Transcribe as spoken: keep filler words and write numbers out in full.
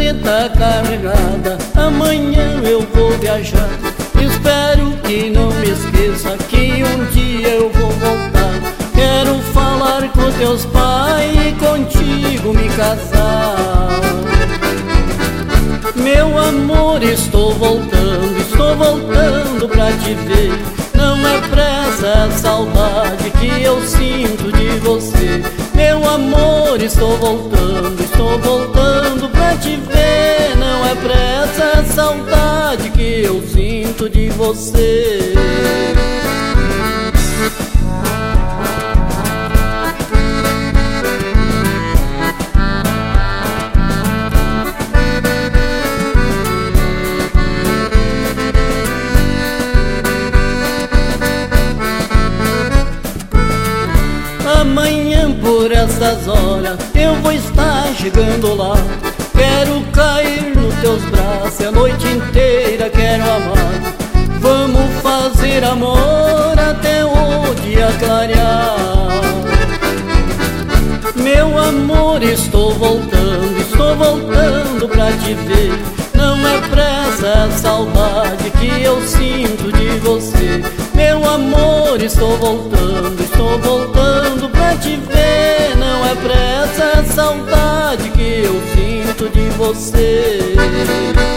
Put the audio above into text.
maleta carregada, amanhã eu vou viajar. Espero que não me esqueça que um dia eu vou voltar. Quero falar com teus pais e contigo me casar. Meu amor, estou voltando, estou voltando pra te ver. Não é pressa a saudade que eu sinto de você. Meu amor, estou voltando, estou voltando pra te ver. Não é pressa a saudade que eu sinto de você. Amanhã por essas horas eu vou estar chegando lá. Quero cair nos teus braços e a noite inteira quero amar. Vamos fazer amor até o dia clarear. Meu amor, estou voltando, estou voltando pra te ver. Não é pressa a saudade que eu sinto de você. Meu amor, estou voltando, estou voltando pra te ver. Não é pressa a saudade que eu sinto de você.